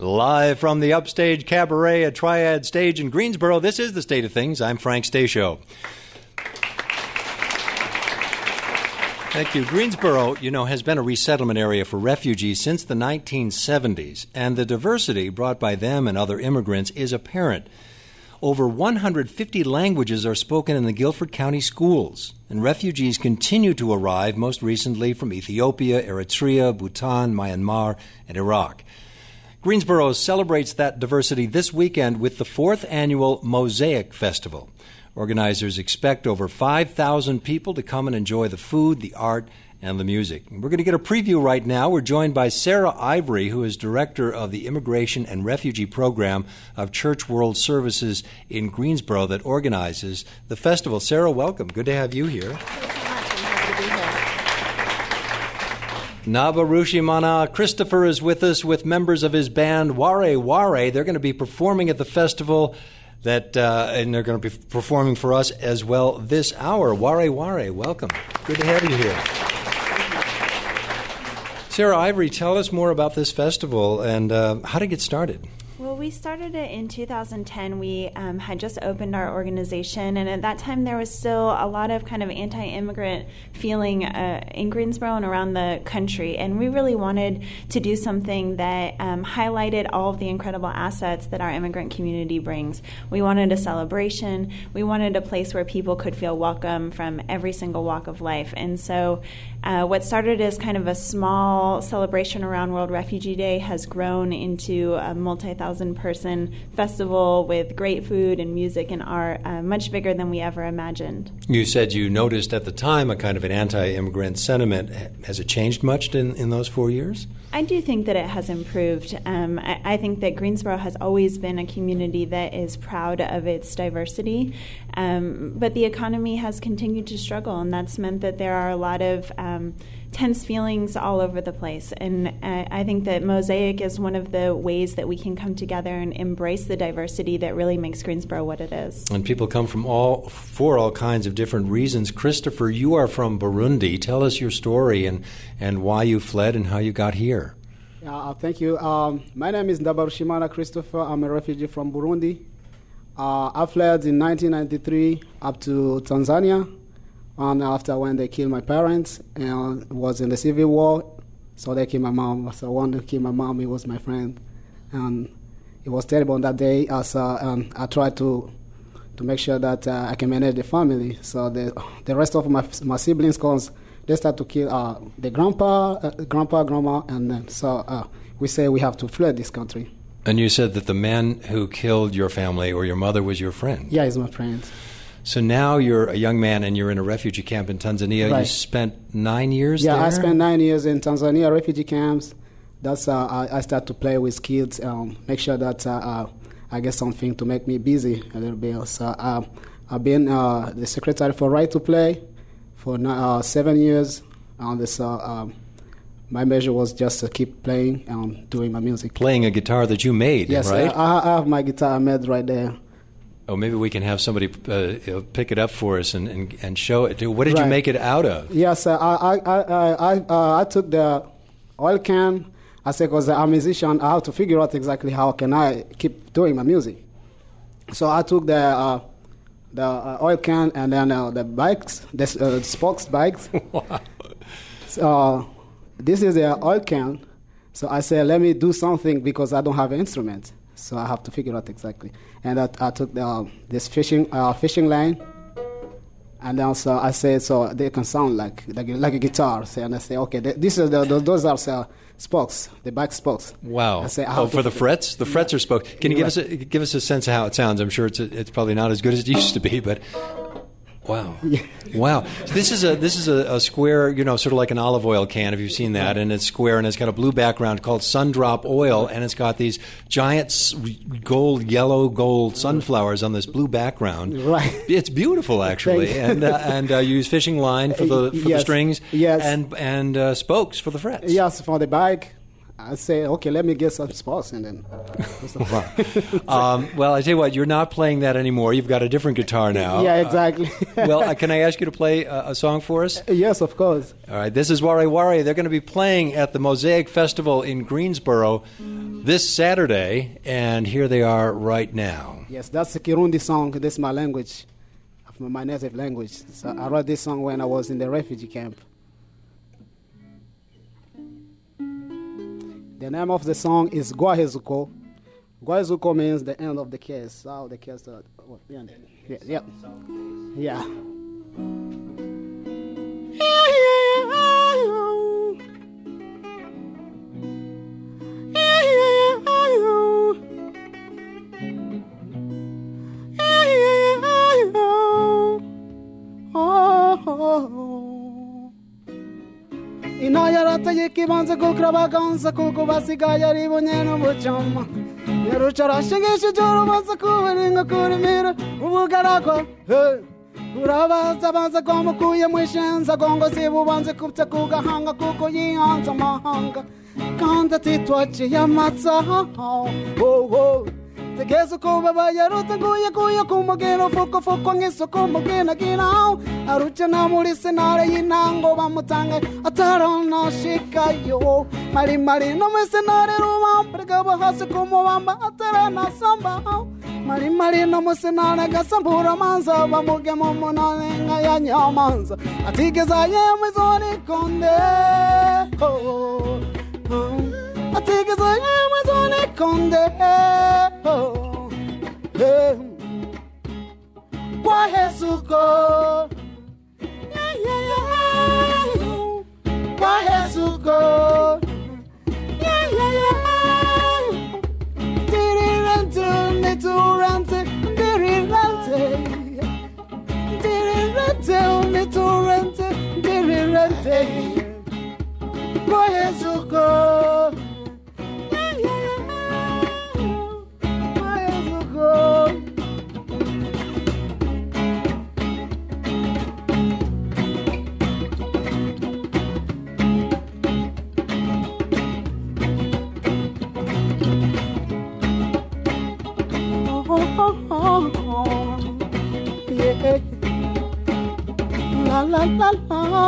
Live from the Upstage Cabaret at Triad Stage in Greensboro, this is The State of Things. I'm Frank Stasio. Thank you. Greensboro, has been a resettlement area for refugees since the 1970s, and the diversity brought by them and other immigrants is apparent. Over 150 languages are spoken in the Guilford County schools, and refugees continue to arrive, most recently from Ethiopia, Eritrea, Bhutan, Myanmar, and Iraq. Greensboro celebrates that diversity this weekend with the 4th annual Mosaic Festival. Organizers expect over 5,000 people to come and enjoy the food, the art, and the music. We're going to get a preview right now. We're joined by Sarah Ivory, who is director of the Immigration and Refugee Program of Church World Services in Greensboro that organizes the festival. Sarah, welcome. Good to have you here. Nabarushimana Christopher is with us with members of his band Ware Ware. They're going to be performing at the festival and they're going to be performing for us as well this hour. Ware Ware, welcome. Good to have you here. Sarah Ivory, tell us more about this festival and how to get started. Well, we started it in 2010. We had just opened our organization, and at that time there was still a lot of kind of anti-immigrant feeling in Greensboro and around the country, and we really wanted to do something that highlighted all of the incredible assets that our immigrant community brings. We wanted a celebration. We wanted a place where people could feel welcome from every single walk of life, and so what started as kind of a small celebration around World Refugee Day has grown into a multi-thousand-person festival with great food and music and art, much bigger than we ever imagined. You said you noticed at the time a kind of an anti-immigrant sentiment. Has it changed much in those 4 years? I do think that it has improved. I think that Greensboro has always been a community that is proud of its diversity, but the economy has continued to struggle, and that's meant that there are a lot of tense feelings all over the place. And I think that Mosaic is one of the ways that we can come together and embrace the diversity that really makes Greensboro what it is. And people come from for all kinds of different reasons. Christopher, you are from Burundi. Tell us your story and why you fled and how you got here. Thank you. My name is Ndabarushimana Christopher. I'm a refugee from Burundi. I fled in 1993 up to Tanzania. And after when they killed my parents, and it was in the civil war, so they killed my mom. So one to kill my mom, he was my friend, and it was terrible on that day. I tried to make sure that I can manage the family. So the rest of my siblings, cause they start to kill the grandpa, grandma, and then we say we have to flee this country. And you said that the man who killed your family or your mother was your friend. Yeah, he's my friend. So now you're a young man and you're in a refugee camp in Tanzania. Right. You spent 9 years there? Yeah, I spent 9 years in Tanzania refugee camps. That's I start to play with kids, make sure that I get something to make me busy a little bit. So I've been the secretary for Right to Play for 7 years. My measure was just to keep playing and doing my music. Playing a guitar that you made, yes, right? Yes, I have my guitar made right there. Oh, maybe we can have somebody pick it up for us and show it. What did you make it out of? Yes, I took the oil can. I said, because I'm a musician, I have to figure out exactly how can I keep doing my music. So I took the oil can and then the bikes, the spokes bikes. Wow. So this is the oil can. So I said, let me do something because I don't have an instrument. So I have to figure out exactly. And I took this fishing line, and also I said so they can sound like a guitar. So, and I say, okay, those are spokes, the back spokes. Wow! I say, for the frets, the frets are spokes. Can you give us a sense of how it sounds? I'm sure it's probably not as good as it used to be, but. Wow! Yeah. Wow! So this is a square, sort of like an olive oil can. If you've seen that, and it's square, and it's got a blue background called Sundrop Oil, and it's got these giant yellow gold sunflowers on this blue background. Right. It's beautiful, actually, and you use fishing line for the strings, yes, and spokes for the frets. Yes, for the bike. I say, okay, let me get some spots and then. Well, I tell you what, you're not playing that anymore. You've got a different guitar now. Yeah, exactly. Well, can I ask you to play a song for us? Yes, of course. All right, this is Ware Ware. They're going to be playing at the Mosaic Festival in Greensboro. this Saturday, and here they are right now. Yes, that's a Kirundi song. This is my language, my native language. So I wrote this song when I was in the refugee camp. The name of the song is Gwahezuko. Gwahezuko means the end of the case. So the case, yeah. Yeah. Inayarata yikibanza kukrabaganza kuko basigaye ribonye no muchama yarucarashigisha joro banza kubiringa kurimira ubugarako urabaza banza komukuye mwishenza gongo sibubanze kupta kugahanga kuko yihanza amahanga kandi titwache yamatsa tegezo kuba bayaruta guye kumugeno foko ngiso kumugena ginao arucha na muri senare yinango bamutanga atarana shikayo mali no mesenare ruma prega bahase kumubamba atarana samba mali no mesenare gasambura manza bamuge mumonane ngaya nyamanza atigeza yemwezoni konde atigeza yemwezoni konde Gwahezuko Gwahezuko Dirirante niturante dirirante Dirirante niturante dirirante Gwahezuko La la la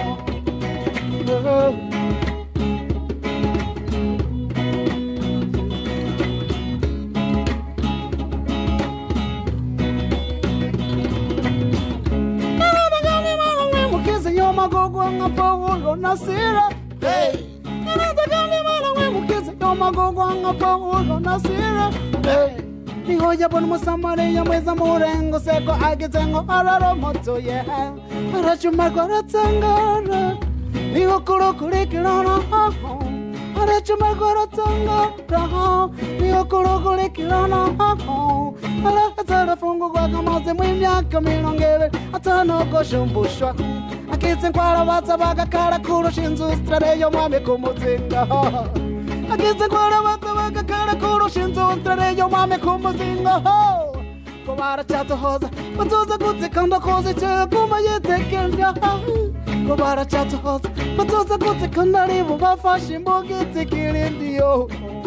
Mukiza yoma gogo ngapawulo nasira hey Mukiza yoma gogo ngapawulo nasira hey Nihoja bon musamare ya mweza murengo seko agitengo araro moto ye arachuma goratangara niho kuro kurikirana arachuma goratangara niho kuro kurikirana ala atara fungo kwa kamaze mwimyaka milongele atano koshumbushwa akitsenkwara batsabaga kara kuro shinzu strateyo mwame kumuzinga Ageze kwara batabaga kara kuro shinzo strateyo mwame kumuzinga Kobara chato hoza batoza gutekanda koze che kuma yetekenya Kobara chato hoza batoza gutekanda ribu bafashe mboge tekirindiyo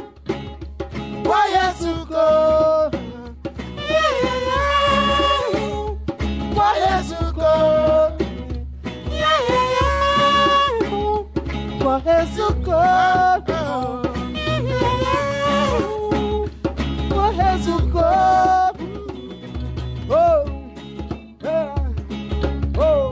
Gwahezuko Gwahezuko Gwahezuko Gwahezuko Oh Oh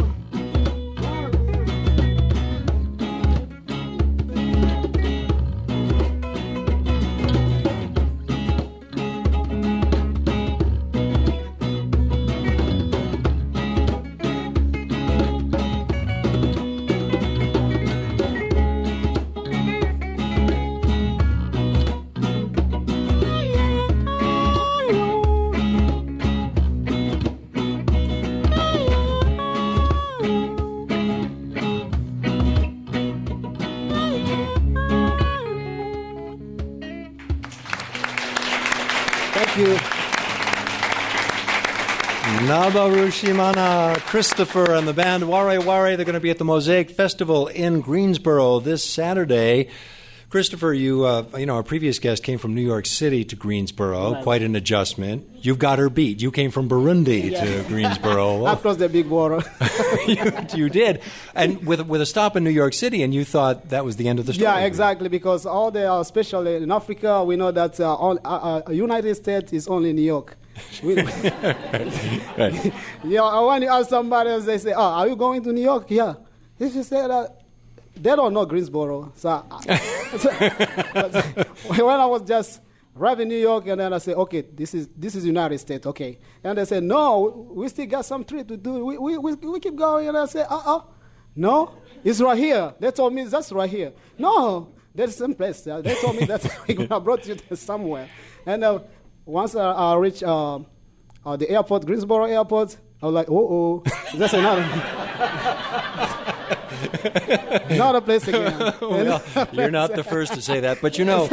Nabarushimana, Christopher, and the band Ware Ware. They're going to be at the Mosaic Festival in Greensboro this Saturday. Christopher, our previous guest came from New York City to Greensboro, Right. quite an adjustment. You've got her beat. You came from Burundi to Greensboro. Across the big water. you did, and with a stop in New York City, and you thought that was the end of the story. Yeah, exactly, because all the, especially in Africa, we know that United States is only New York. Right. Yeah, when you ask somebody else, they say, "Oh, are you going to New York?" Yeah. If you say that, they don't know Greensboro. So, when I was just arriving in New York, and then I say, "Okay, this is United States." Okay, and they say, "No, we still got some trip to do. We keep going." And I say, "No, it's right here." They told me that's right here. No, there's some place. They told me that I brought you to somewhere. And once I reached the airport, Greensboro Airport, I was like, that's another place again. Well, you're not the first to say that, but now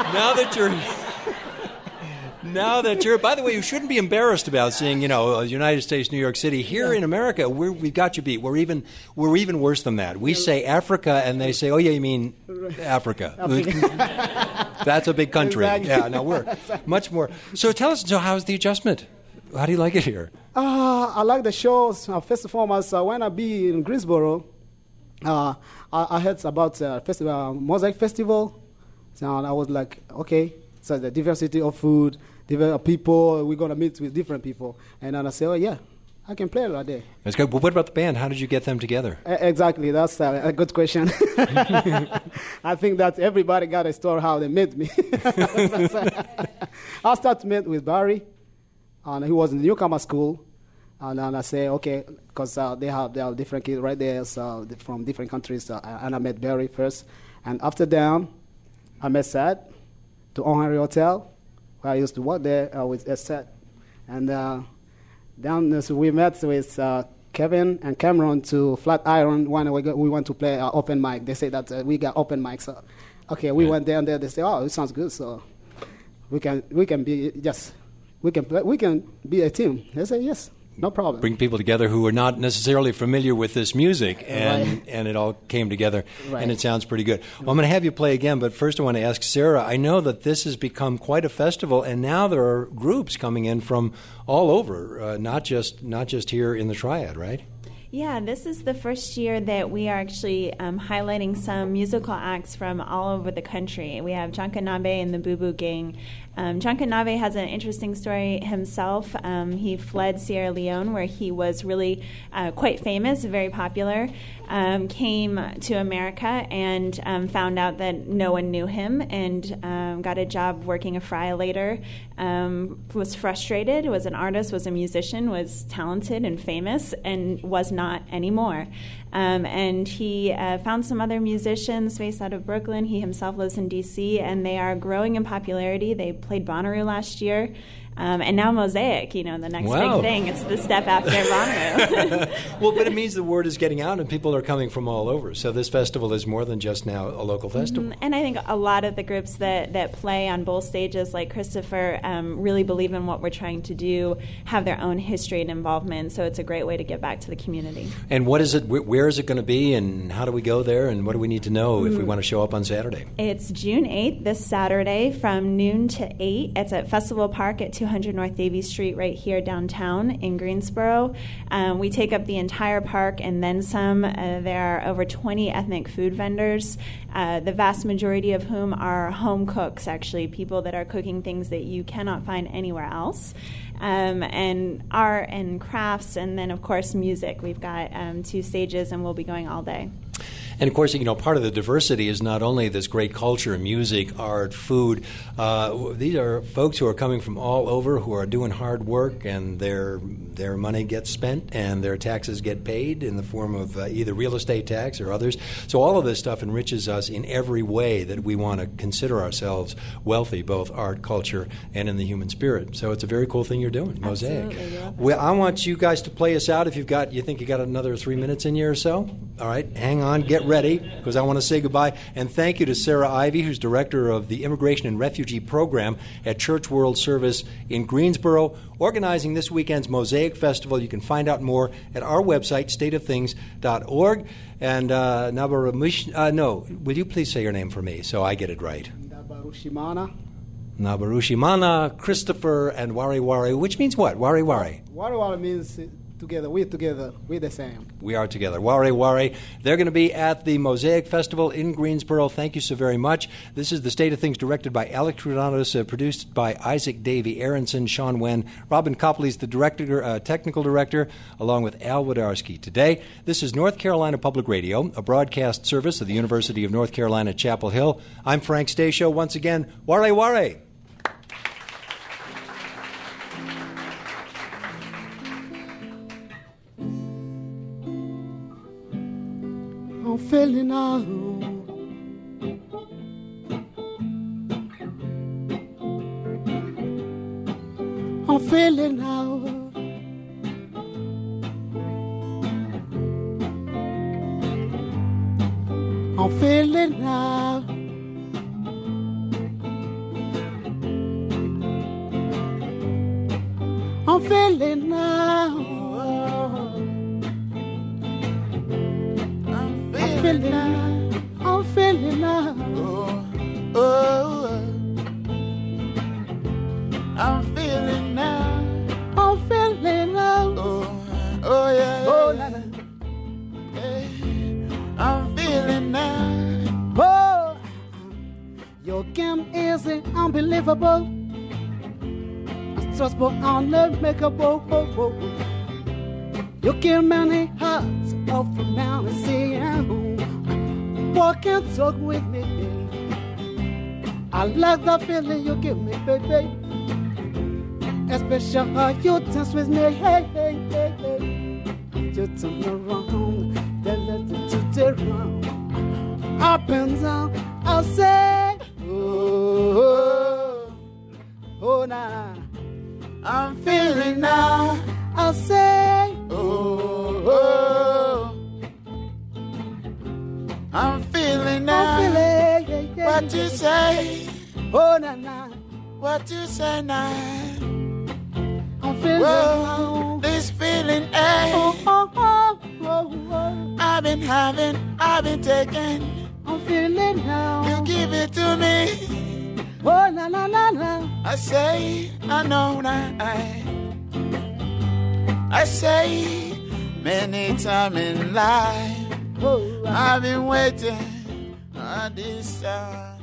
that you're, by the way, you shouldn't be embarrassed about seeing, United States, New York City. Here in America, we've got you beat. We're even worse than that. We say Africa, and they say, "Oh yeah, you mean Africa?" That's a big country. Exactly. Yeah, no, we're much more. So tell us, how's the adjustment? How do you like it here? I like the shows. First and foremost, when I be in Greensboro, I heard about Mosaic Festival. So I was like, okay, so the diversity of food, different people, we're going to meet with different people. And then I say, oh, yeah, I can play right there. That's good. Well, what about the band? How did you get them together? Exactly. That's a good question. I think that everybody got a story how they met me. I started to meet with Barry, and he was in the newcomer school. And then I say, okay, because they have different kids right there, so from different countries. And I met Barry first. And after that, I met Sad to O'Henry Hotel, where I used to work there with Sad. And so we met with Kevin and Cameron to Flatiron when we went to play open mic. They say that we got open mic. So, okay, we went there and there. They say, oh, it sounds good. So we can be a team. They say yes. No problem. Bring people together who are not necessarily familiar with this music, and it all came together, and it sounds pretty good. Well, I'm going to have you play again, but first I want to ask Sarah, I know that this has become quite a festival, and now there are groups coming in from all over, not just here in the Triad, right? Yeah, this is the first year that we are actually highlighting some musical acts from all over the country. We have Chankanabe and the Boo Boo Gang. Chankanabe has an interesting story himself. He fled Sierra Leone, where he was really quite famous, very popular, came to America and found out that no one knew him, and got a job working a fry later, was frustrated, was an artist, was a musician, was talented and famous, and was not anymore. And he found some other musicians based out of Brooklyn. He himself lives in D.C., and they are growing in popularity. They played Bonnaroo last year. And now Mosaic, the next big thing. It's the step after Bonnaroo. Well, but it means the word is getting out and people are coming from all over. So this festival is more than just now a local festival. And I think a lot of the groups that play on both stages, like Christopher, really believe in what we're trying to do, have their own history and involvement. So it's a great way to give back to the community. And what is it? Where is it going to be? And how do we go there? And what do we need to know if we want to show up on Saturday? It's June 8th, this Saturday, from noon to 8. It's at Festival Park at 200 North Davies Street right here downtown in Greensboro. We take up the entire park and then some. There are over 20 ethnic food vendors, the vast majority of whom are home cooks, actually, people that are cooking things that you cannot find anywhere else. And art and crafts, and then, of course, music. We've got 2 stages, and we'll be going all day. And, of course, part of the diversity is not only this great culture, music, art, food. These are folks who are coming from all over, who are doing hard work, and their money gets spent and their taxes get paid in the form of either real estate tax or others. So all of this stuff enriches us in every way that we want to consider ourselves wealthy, both art, culture, and in the human spirit. So it's a very cool thing you're doing, Mosaic. Absolutely. Well, I want you guys to play us out. If you think you got another 3 minutes in you or so. All right, hang on, get ready, because I want to say goodbye. And thank you to Sarah Ivy, who's director of the Immigration and Refugee Program at Church World Service in Greensboro, organizing this weekend's Mosaic Festival. You can find out more at our website, stateoftings.org. And will you please say your name for me so I get it right? Nabarushimana, Christopher, and Wari Wari, which means what? Wari Wari. Wari Wari means together, we're the same. We are together. Wari Wari. They're going to be at the Mosaic Festival in Greensboro. Thank you so very much. This is The State of Things, directed by Alex Trudanos, produced by Isaac Davey, Aronson, Sean Wen. Robin Copley's the technical director, along with Al Wodarski. Today, this is North Carolina Public Radio, a broadcast service of the University of North Carolina, Chapel Hill. I'm Frank Stasio. Once again, Wari Wari. I'm feeling out. I'm feeling out. I'm feeling out. I'm feeling out. I'm feeling now. Oh, I'm feeling now. I'm feeling now. Oh yeah. Oh, la, la. Hey, I'm feeling now. Oh, your game is unbelievable. Stressful, unmakeable. You kill many hearts of humanity. Walk and talk with me. I like the feeling you give me, baby. Especially how you dance with me. Hey, hey, hey, hey. You turn around, then let it turn around. Up and down, I'll say, oh, oh, oh, nah. I'm feeling now. I'll say, oh, oh. I'm feeling now. I'm feeling, yeah. What you say? Oh, na na. What you say now? I'm feeling now. This feeling, eh? Oh, oh, oh, oh, oh. I've been taking. I'm feeling now. You give it to me. Oh, na na na na. I say, I know now. I say, many times in life. I've been waiting on this time.